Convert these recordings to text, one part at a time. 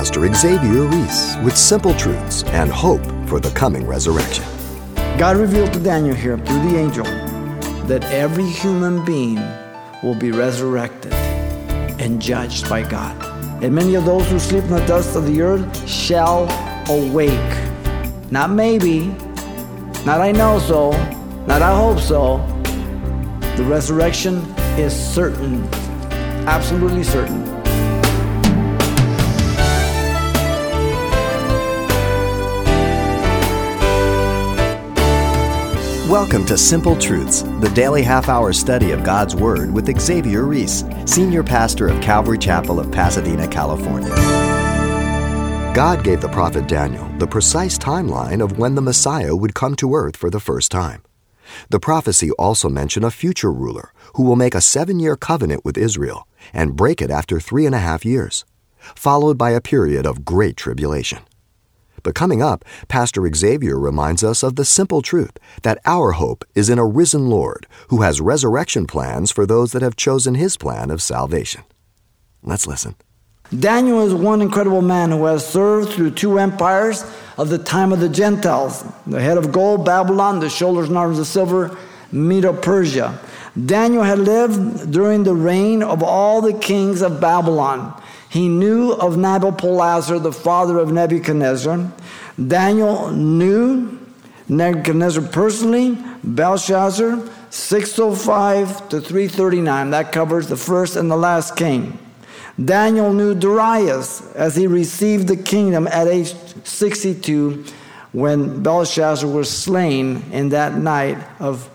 Pastor Xavier Reese with simple truths and hope for the coming resurrection. God revealed to Daniel here through the angel that every human being will be resurrected and judged by God. And many of those who sleep in the dust of the earth shall awake. Not maybe, not I know so, not I hope so. The resurrection is certain, absolutely certain. Welcome to Simple Truths, the daily half-hour study of God's Word with Xavier Reese, Senior Pastor of Calvary Chapel of Pasadena, California. God gave the prophet Daniel the precise timeline of when the Messiah would come to earth for the first time. The prophecy also mentioned a future ruler who will make a 7-year covenant with Israel and break it after 3.5 years, followed by a period of great tribulation. But coming up, Pastor Xavier reminds us of the simple truth that our hope is in a risen Lord who has resurrection plans for those that have chosen his plan of salvation. Let's listen. Daniel is one incredible man who has served through 2 empires of the time of the Gentiles, the head of gold, Babylon, the shoulders and arms of silver, Medo-Persia. Daniel had lived during the reign of all the kings of Babylon. He knew of Nabopolassar, the father of Nebuchadnezzar. Daniel knew Nebuchadnezzar personally, Belshazzar, 605 to 339. That covers the first and the last king. Daniel knew Darius as he received the kingdom at age 62 when Belshazzar was slain in that night of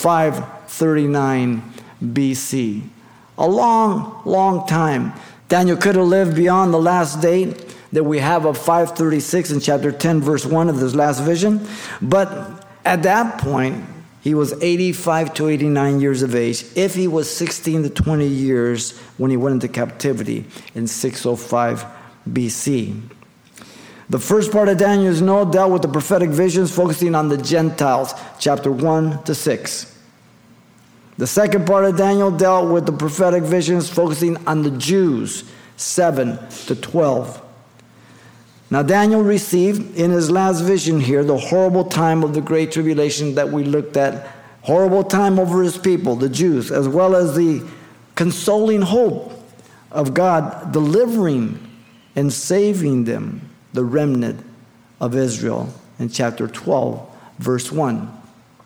539 BC. A long, long time. Daniel could have lived beyond the last date that we have of 536 in chapter 10, verse 1 of this last vision. But at that point, he was 85 to 89 years of age, if he was 16 to 20 years when he went into captivity in 605 BC. The first part of Daniel's note dealt with the prophetic visions focusing on the Gentiles, chapter 1 to 6. The second part of Daniel dealt with the prophetic visions focusing on the Jews, 7 to 12. Now Daniel received in his last vision here the horrible time of the Great Tribulation that we looked at, horrible time over his people, the Jews, as well as the consoling hope of God delivering and saving them, the remnant of Israel, in chapter 12, verse 1.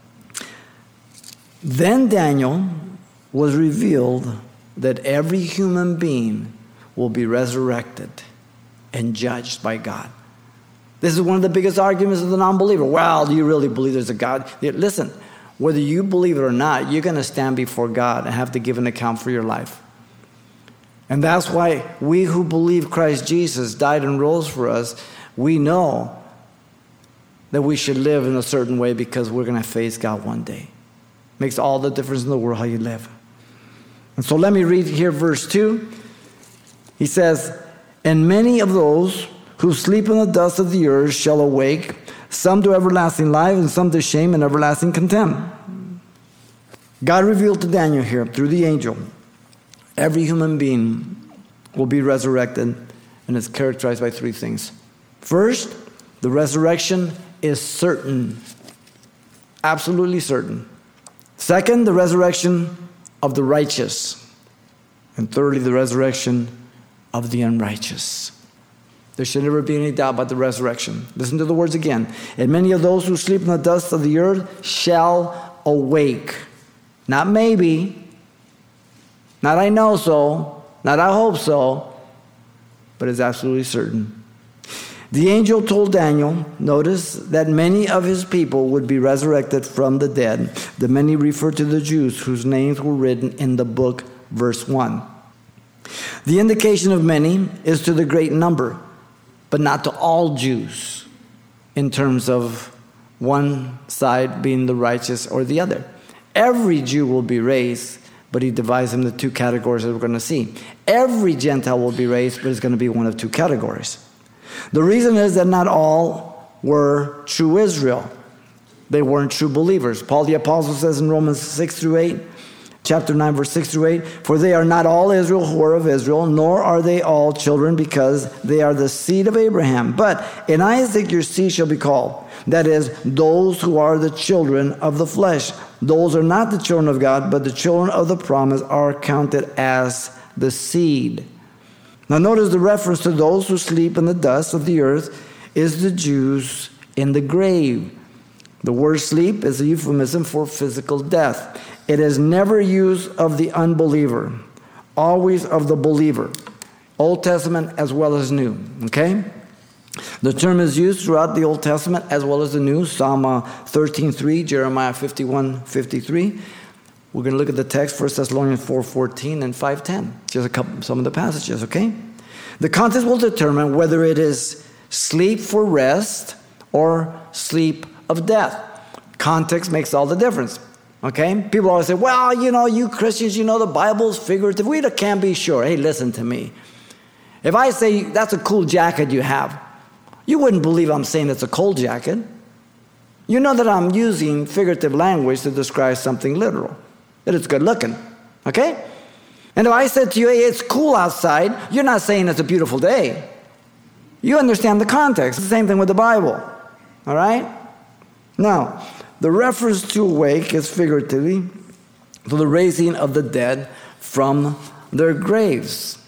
Then Daniel was revealed that every human being will be resurrected and judged by God. This is one of the biggest arguments of the non-believer. Well, do you really believe there's a God? Listen, whether you believe it or not, you're going to stand before God and have to give an account for your life. And that's why we who believe Christ Jesus died and rose for us, we know that we should live in a certain way because we're going to face God one day. Makes all the difference in the world how you live. And so let me read here verse 2. He says, "And many of those who sleep in the dust of the earth shall awake, some to everlasting life and some to shame and everlasting contempt." God revealed to Daniel here through the angel, every human being will be resurrected, and it's characterized by 3 things. First, the resurrection is certain, absolutely certain. Second, the resurrection of the righteous. And thirdly, the resurrection of the unrighteous. There should never be any doubt about the resurrection. Listen to the words again. "And many of those who sleep in the dust of the earth shall awake." Not maybe, not I know so, not I hope so, but it's absolutely certain. The angel told Daniel, notice, that many of his people would be resurrected from the dead. The many refer to the Jews whose names were written in the book, verse 1. The indication of many is to the great number, but not to all Jews, in terms of one side being the righteous or the other. Every Jew will be raised, but he divides them into 2 categories that we're going to see. Every Gentile will be raised, but it's going to be one of 2 categories. The reason is that not all were true Israel. They weren't true believers. Paul the Apostle says in Romans 6 through 8, chapter 9, verse 6 through 8. For they are not all Israel who are of Israel, nor are they all children, because they are the seed of Abraham. But in Isaac your seed shall be called. That is, those who are the children of the flesh. Those are not the children of God, but the children of the promise are counted as the seed. Now notice the reference to those who sleep in the dust of the earth is the Jews in the grave. The word sleep is a euphemism for physical death. It is never used of the unbeliever, always of the believer, Old Testament as well as New, okay? The term is used throughout the Old Testament as well as the New, Psalm 13:3, Jeremiah 51:53. We're going to look at the text, 1 Thessalonians 4:14 and 5:10, just some of the passages, okay? The context will determine whether it is sleep for rest or sleep of death. Context makes all the difference. Okay? People always say, well, you Christians, the Bible's figurative. We can't be sure. Hey, listen to me. If I say that's a cool jacket you have, you wouldn't believe I'm saying it's a cold jacket. You know that I'm using figurative language to describe something literal, that it's good looking. Okay? And if I said to you, hey, it's cool outside, you're not saying it's a beautiful day. You understand the context. It's the same thing with the Bible. All right? Now, the reference to awake is figuratively to the raising of the dead from their graves.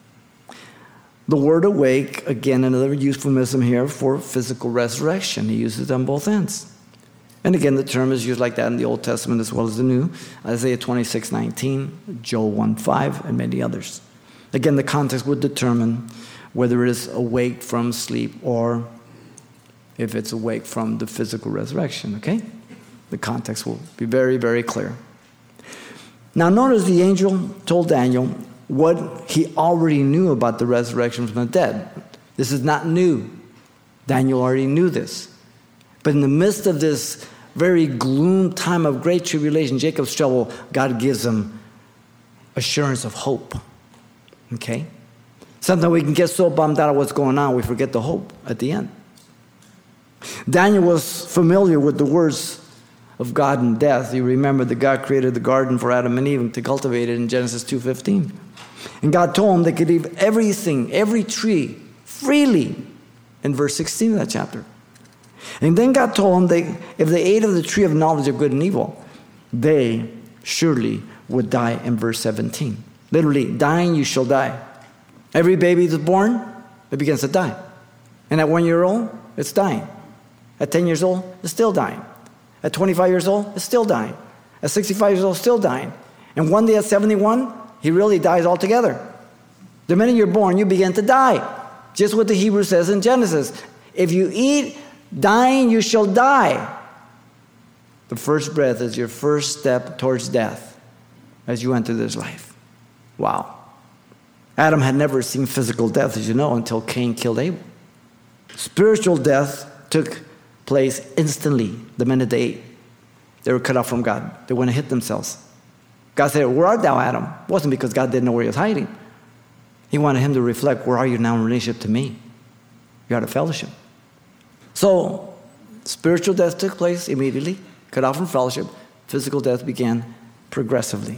The word awake, again, another euphemism here for physical resurrection. He uses it on both ends. And again, the term is used like that in the Old Testament as well as the New. Isaiah 26:19, Joel 1:5, and many others. Again, the context would determine whether it is awake from sleep or if it's awake from the physical resurrection, okay? The context will be very, very clear. Now notice the angel told Daniel what he already knew about the resurrection from the dead. This is not new. Daniel already knew this. But in the midst of this very gloom time of great tribulation, Jacob's trouble, God gives him assurance of hope, okay? Sometimes we can get so bummed out of what's going on, we forget the hope at the end. Daniel was familiar with the words of God in death. You remember that God created the garden for Adam and Eve to cultivate it in Genesis 2:15. And God told them they could eat everything, every tree, freely in verse 16 of that chapter. And then God told them if they ate of the tree of knowledge of good and evil, they surely would die in verse 17. Literally, dying you shall die. Every baby that's born, it begins to die. And at 1 year old, it's dying. At 10 years old, it's still dying. At 25 years old, it's still dying. At 65 years old, still dying. And one day at 71, he really dies altogether. The minute you're born, you begin to die. Just what the Hebrew says in Genesis. If you eat dying, you shall die. The first breath is your first step towards death as you enter this life. Wow. Adam had never seen physical death, as you know, until Cain killed Abel. Spiritual death took place instantly the minute they ate. They were cut off from God. They went and hid themselves. God said, where art thou, Adam? It wasn't because God didn't know where he was hiding. He wanted him to reflect, where are you now in relationship to me? You're out of fellowship. So, spiritual death took place immediately, cut off from fellowship. Physical death began progressively.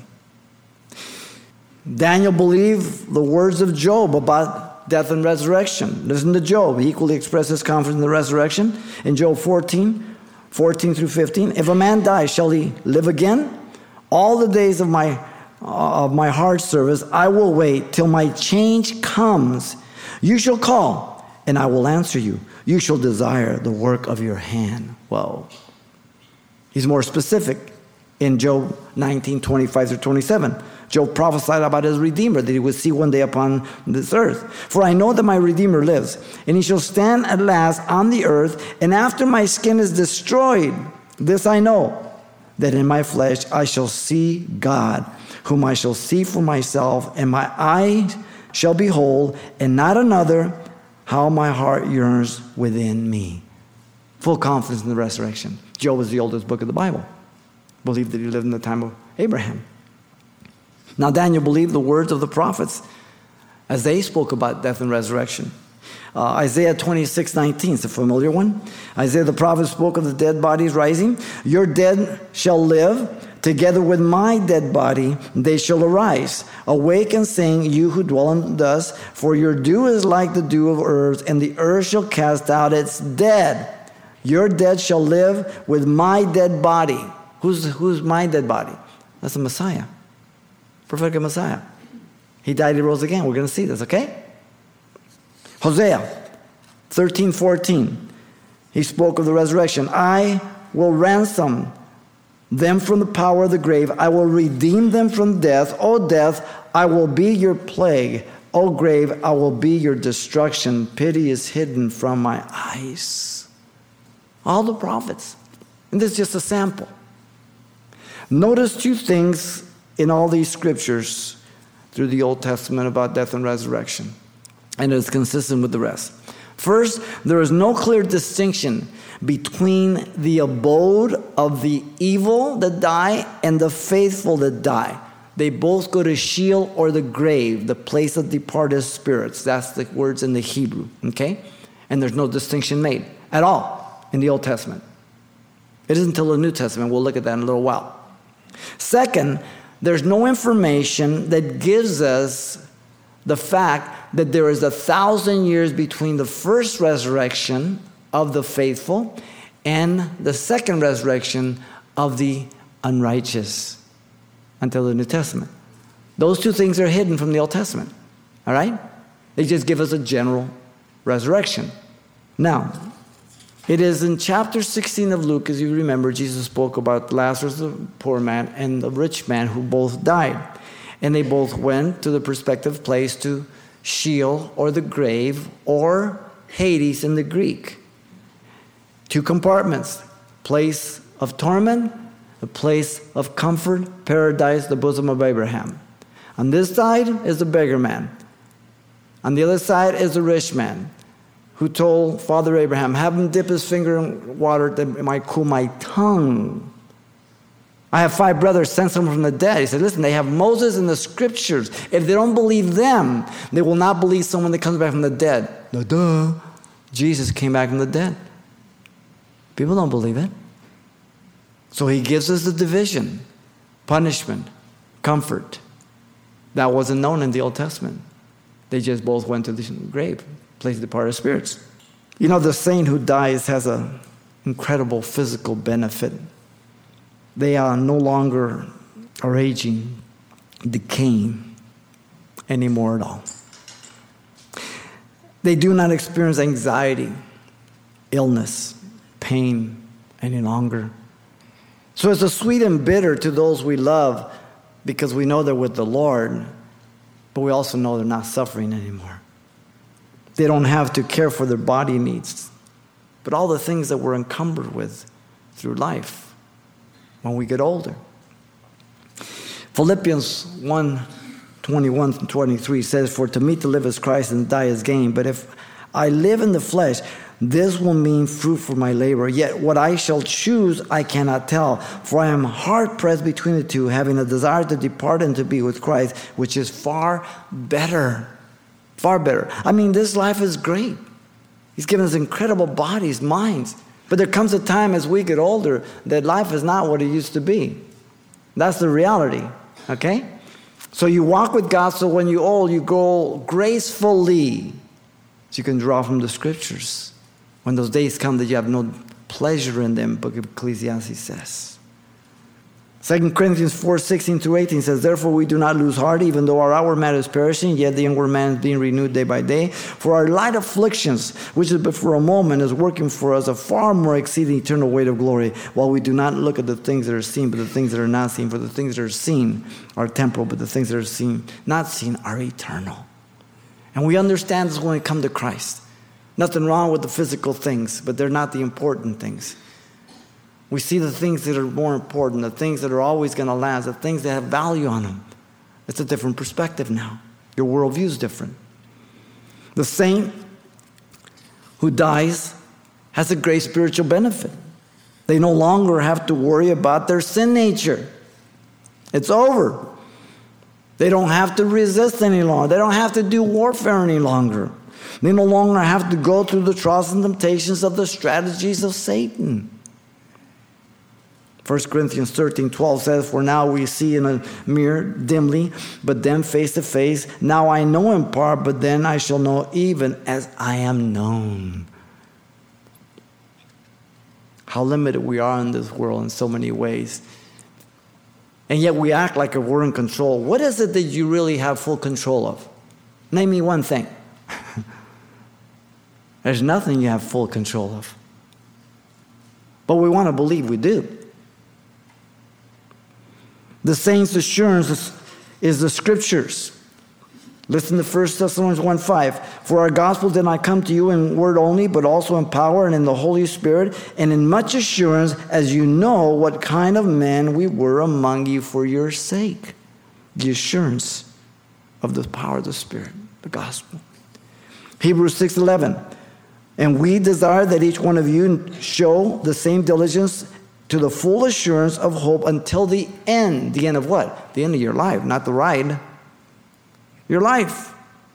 Daniel believed the words of Job about death and resurrection. Listen to Job. He equally expressed his confidence in the resurrection. In Job 14 through 15, if a man dies, shall he live again? All the days of my hard service, I will wait till my change comes. You shall call, and I will answer you. You shall desire the work of your hand. Whoa. He's more specific in Job 19:25 through 27. Job prophesied about his Redeemer that he would see one day upon this earth. For I know that my Redeemer lives, and he shall stand at last on the earth, and after my skin is destroyed, this I know, that in my flesh I shall see God, whom I shall see for myself, and my eyes shall behold, and not another, how my heart yearns within me. Full confidence in the resurrection. Job was the oldest book of the Bible. Believed that he lived in the time of Abraham. Now Daniel believed the words of the prophets as they spoke about death and resurrection. Isaiah 26:19 is a familiar one. Isaiah the prophet spoke of the dead bodies rising. Your dead shall live Together with my dead body, they shall arise. Awake and sing, you who dwell in the dust, for your dew is like the dew of earth, and the earth shall cast out its dead. Your dead shall live with my dead body. Who's my dead body? That's the Messiah. Prophetic Messiah. He died, he rose again. We're going to see this, okay? Hosea 13:14. He spoke of the resurrection. I will ransom them from the power of the grave. I will redeem them from death. O death, I will be your plague. O grave, I will be your destruction. Pity is hidden from my eyes. All the prophets. And this is just a sample. Notice two things in all these scriptures through the Old Testament about death and resurrection. And it's consistent with the rest. First, there is no clear distinction between the abode of the evil that die and the faithful that die. They both go to Sheol or the grave, the place of departed spirits. That's the words in the Hebrew, okay? And there's no distinction made at all in the Old Testament. It isn't until the New Testament. We'll look at that in a little while. Second, there's no information that gives us the fact that there is 1,000 years between the first resurrection of the faithful and the second resurrection of the unrighteous until the New Testament. Those two things are hidden from the Old Testament. All right? They just give us a general resurrection. Now, it is in chapter 16 of Luke, as you remember, Jesus spoke about Lazarus, the poor man, and the rich man who both died. And they both went to the respective place, to Sheol or the grave or Hades in the Greek. Two compartments, place of torment, a place of comfort, paradise, the bosom of Abraham. On this side is the beggar man. On the other side is the rich man who told Father Abraham, have him dip his finger in water that it might cool my tongue. I have 5 brothers, sent some from the dead. He said, listen, they have Moses and the scriptures. If they don't believe them, they will not believe someone that comes back from the dead. Duh. Jesus came back from the dead. People don't believe it. So he gives us the division, punishment, comfort. That wasn't known in the Old Testament. They just both went to the grave, place of departed spirits. You know, the saint who dies has an incredible physical benefit. They are no longer are aging, decaying anymore at all. They do not experience anxiety, illness, pain any longer. So it's a sweet and bitter to those we love because we know they're with the Lord, but we also know they're not suffering anymore. They don't have to care for their body needs, but all the things that we're encumbered with through life when we get older. Philippians 1:21-23 says, for to me to live is Christ and to die is gain. But if I live in the flesh, this will mean fruit for my labor. Yet what I shall choose, I cannot tell. For I am hard pressed between the two, having a desire to depart and to be with Christ, which is far better. Far better. I mean, this life is great. He's given us incredible bodies, minds. But there comes a time as we get older that life is not what it used to be. That's the reality, okay? So you walk with God, so when you're old, you go gracefully. So you can draw from the scriptures. When those days come that you have no pleasure in them, Book of Ecclesiastes says. 2 Corinthians 4:16-18 says, therefore we do not lose heart, even though our outward man is perishing, yet the inward man is being renewed day by day. For our light afflictions, which is but for a moment, is working for us a far more exceeding eternal weight of glory, while we do not look at the things that are seen, but the things that are not seen. For the things that are seen are temporal, but the things that are not seen are eternal. And we understand this when we come to Christ. Nothing wrong with the physical things, but they're not the important things. We see the things that are more important, the things that are always going to last, the things that have value on them. It's a different perspective now. Your worldview is different. The saint who dies has a great spiritual benefit. They no longer have to worry about their sin nature. It's over. They don't have to resist any longer. They don't have to do warfare any longer. They no longer have to go through the trials and temptations of the strategies of Satan. 1 Corinthians 13:12 says, "For now we see in a mirror dimly, but then face to face. Now I know in part, but then I shall know even as I am known." How limited we are in this world in so many ways. And yet we act like we're in control. What is it that you really have full control of? Name me one thing. There's nothing you have full control of. But we want to believe we do. The saint's assurance is the scriptures. Listen to 1 Thessalonians 1:5. "For our gospel did not come to you in word only, but also in power and in the Holy Spirit, and in much assurance, as you know what kind of men we were among you for your sake." The assurance of the power of the Spirit, the gospel. Hebrews 6:11. "And we desire that each one of you show the same diligence to the full assurance of hope until the end." The end of what? The end of your life, not the ride. Your life.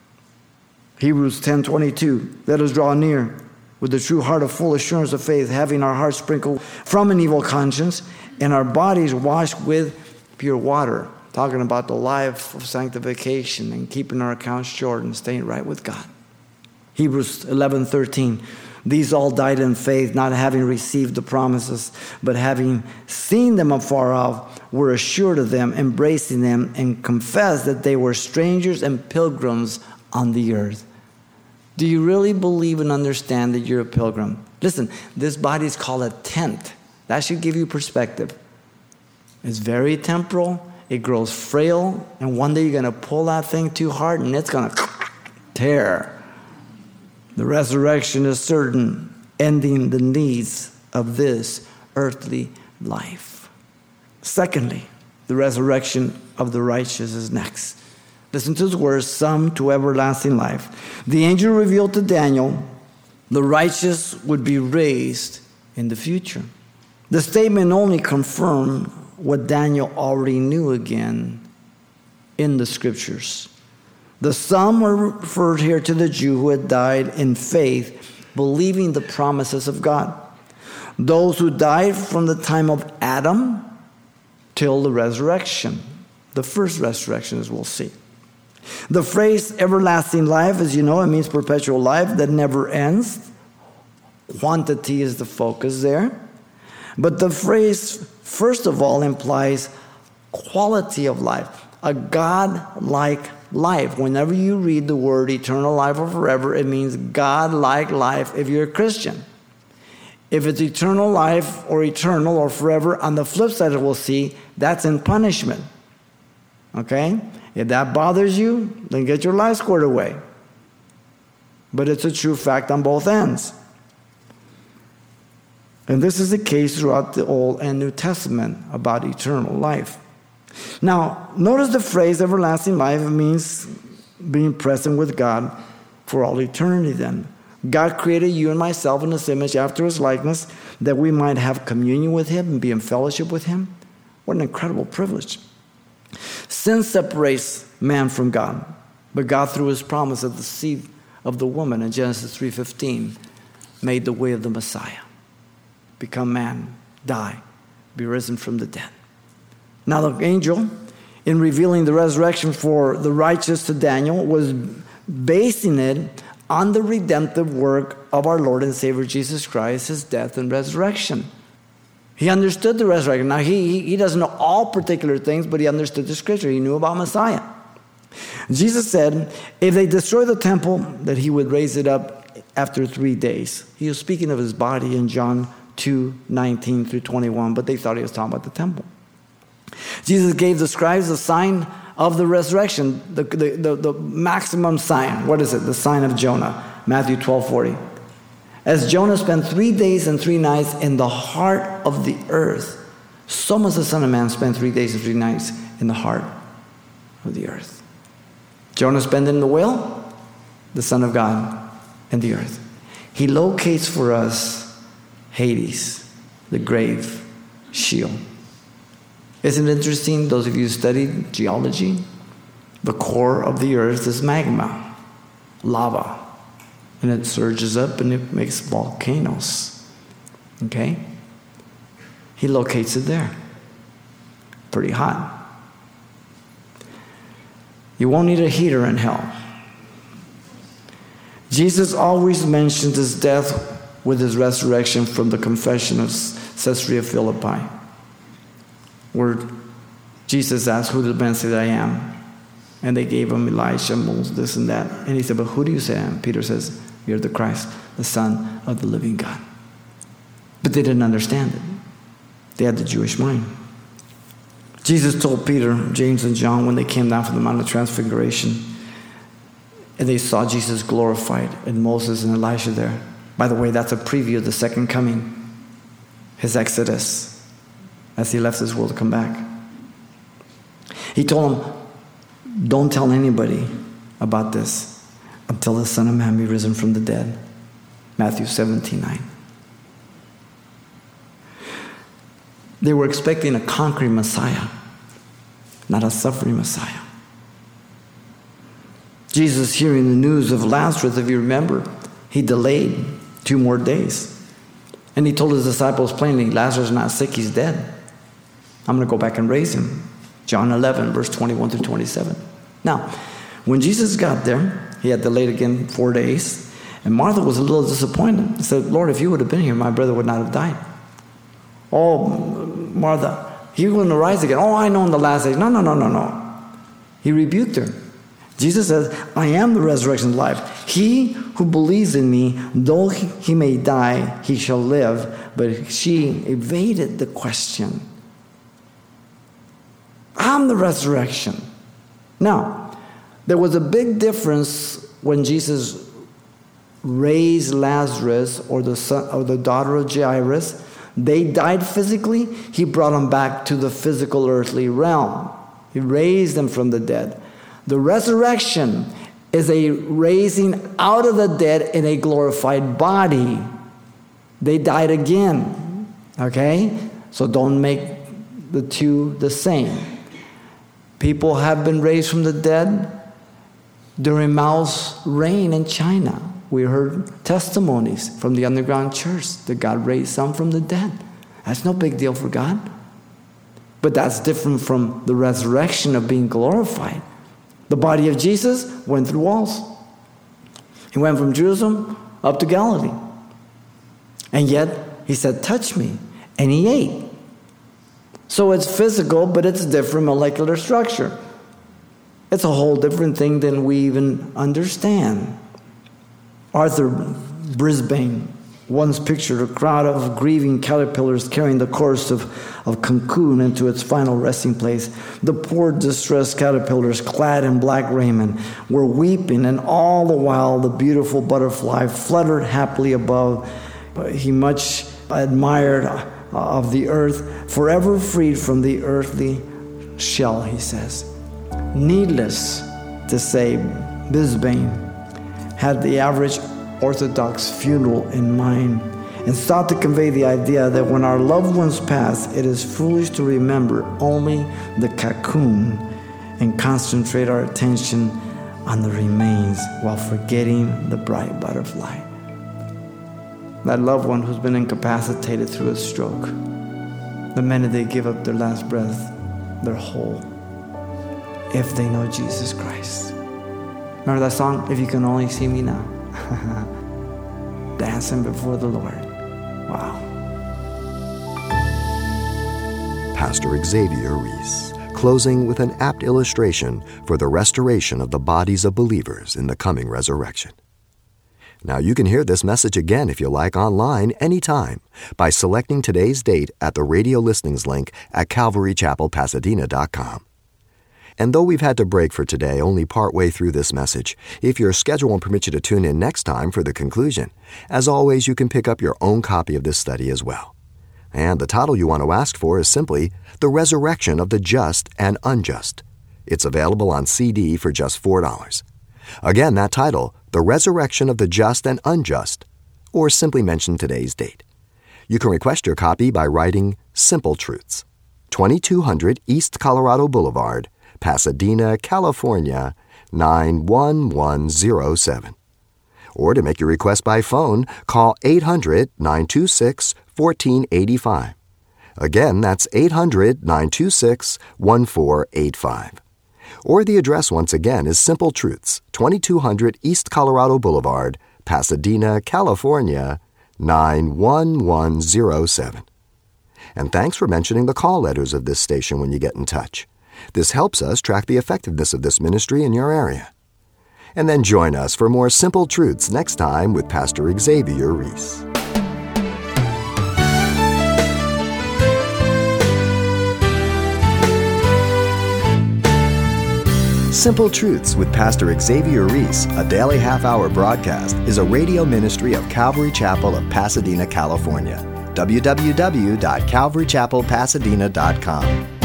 Hebrews 10:22. "Let us draw near with the true heart of full assurance of faith, having our hearts sprinkled from an evil conscience and our bodies washed with pure water." Talking about the life of sanctification and keeping our accounts short and staying right with God. Hebrews 11:13. "These all died in faith, not having received the promises, but having seen them afar off, were assured of them, embracing them, and confessed that they were strangers and pilgrims on the earth." Do you really believe and understand that you're a pilgrim? Listen, this body is called a tent. That should give you perspective. It's very temporal. It grows frail. And one day you're going to pull that thing too hard and it's going to tear. The resurrection is certain, ending the needs of this earthly life. Secondly, the resurrection of the righteous is next. Listen to his words, "some to everlasting life." The angel revealed to Daniel the righteous would be raised in the future. The statement only confirmed what Daniel already knew again in the scriptures. The some were referred here to the Jew who had died in faith, believing the promises of God. Those who died from the time of Adam till the resurrection, the first resurrection, as we'll see. The phrase everlasting life, as you know, it means perpetual life that never ends. Quantity is the focus there. But the phrase, first of all, implies quality of life, a God-like life. Whenever you read the word eternal life or forever, it means God-like life if you're a Christian. If it's eternal life or eternal or forever, on the flip side, we'll see, that's in punishment. Okay? If that bothers you, then get your life squared away. But it's a true fact on both ends. And this is the case throughout the Old and New Testament about eternal life. Now, notice the phrase everlasting life means being present with God for all eternity then. God created you and myself in his image after his likeness that we might have communion with him and be in fellowship with him. What an incredible privilege. Sin separates man from God, but God, through his promise of the seed of the woman in Genesis 3:15, made the way of the Messiah. Become man, die, be risen from the dead. Now the angel, in revealing the resurrection for the righteous to Daniel, was basing it on the redemptive work of our Lord and Savior Jesus Christ, his death and resurrection. He understood the resurrection. Now he doesn't know all particular things, but he understood the scripture. He knew about Messiah. Jesus said, if they destroy the temple, that he would raise it up after 3 days. He was speaking of his body in John 2:19 through 21, but they thought he was talking about the temple. Jesus gave the scribes the sign of the resurrection, the maximum sign. What is it? The sign of Jonah, Matthew 12:40. As Jonah spent 3 days and 3 nights in the heart of the earth, so must the Son of Man spend 3 days and 3 nights in the heart of the earth. Jonah spent in the whale, the Son of God in the earth. He locates for us Hades, the grave, Sheol. Isn't it interesting, those of you who studied geology? The core of the earth is magma, lava. And it surges up and it makes volcanoes. Okay? he locates it there. Pretty hot. You won't need a heater in hell. Jesus always mentions his death with his resurrection from the confession of Caesarea Philippi, where Jesus asked, who did men say that I am? And they gave him Elijah, Moses, this and that. And he said, but who do you say I am? Peter says, you're the Christ, the Son of the living God. But they didn't understand it. They had the Jewish mind. Jesus told Peter, James, and John when they came down from the Mount of Transfiguration, and they saw Jesus glorified and Moses and Elijah there. By the way, that's a preview of the second coming, his exodus, as he left this world to come back. He told them, don't tell anybody about this until the Son of Man be risen from the dead. Matthew 17:9. They were expecting a conquering Messiah, not a suffering Messiah. Jesus, hearing the news of Lazarus, if you remember, he delayed 2 more days. And he told his disciples plainly, Lazarus is not sick, he's dead. I'm going to go back and raise him. John 11, verse 21 through 27. Now, when Jesus got there, he had delayed again 4 days, and Martha was a little disappointed. She said, Lord, if you would have been here, my brother would not have died. Oh, Martha, he wouldn't arise again. Oh, I know in the last days. No. He rebuked her. Jesus says, I am the resurrection and life. He who believes in me, though he may die, he shall live. But she evaded the question. I'm the resurrection. Now, there was a big difference when Jesus raised Lazarus or the son or the daughter of Jairus. They died physically. He brought them back to the physical earthly realm. He raised them from the dead. The resurrection is a raising out of the dead in a glorified body. They died again. Okay? So don't make the two the same. People have been raised from the dead during Mao's reign in China. We heard testimonies from the underground church that God raised some from the dead. That's no big deal for God. But that's different from the resurrection of being glorified. The body of Jesus went through walls. He went from Jerusalem up to Galilee. And yet, he said, touch me. And he ate. So it's physical, but it's different molecular structure. It's a whole different thing than we even understand. Arthur Brisbane once pictured a crowd of grieving caterpillars carrying the corpse of cocoon into its final resting place. The poor distressed caterpillars, clad in black raiment, were weeping, and all the while the beautiful butterfly fluttered happily above. He much admired of the earth, forever freed from the earthly shell, he says. Needless to say, Brisbane had the average Orthodox funeral in mind and sought to convey the idea that when our loved ones pass, it is foolish to remember only the cocoon and concentrate our attention on the remains while forgetting the bright butterfly. That loved one who's been incapacitated through a stroke, the minute they give up their last breath, they're whole, if they know Jesus Christ. Remember that song, If You Can Only See Me Now? Dancing before the Lord. Wow. Pastor Xavier Reese, closing with an apt illustration for the restoration of the bodies of believers in the coming resurrection. Now, you can hear this message again if you like online anytime by selecting today's date at the radio listings link at calvarychapelpasadena.com. And though we've had to break for today only partway through this message, if your schedule won't permit you to tune in next time for the conclusion, as always, you can pick up your own copy of this study as well. And the title you want to ask for is simply The Resurrection of the Just and Unjust. It's available on CD for just $4. Again, that title, The Resurrection of the Just and Unjust, or simply mention today's date. You can request your copy by writing Simple Truths, 2200 East Colorado Boulevard, Pasadena, California, 91107. Or to make your request by phone, call 800-926-1485. Again, that's 800-926-1485. Or the address once again is Simple Truths, 2200 East Colorado Boulevard, Pasadena, California, 91107. And thanks for mentioning the call letters of this station when you get in touch. This helps us track the effectiveness of this ministry in your area. And then join us for more Simple Truths next time with Pastor Xavier Reese. Simple Truths with Pastor Xavier Reese, a daily half-hour broadcast, is a radio ministry of Calvary Chapel of Pasadena, California. www.calvarychapelpasadena.com.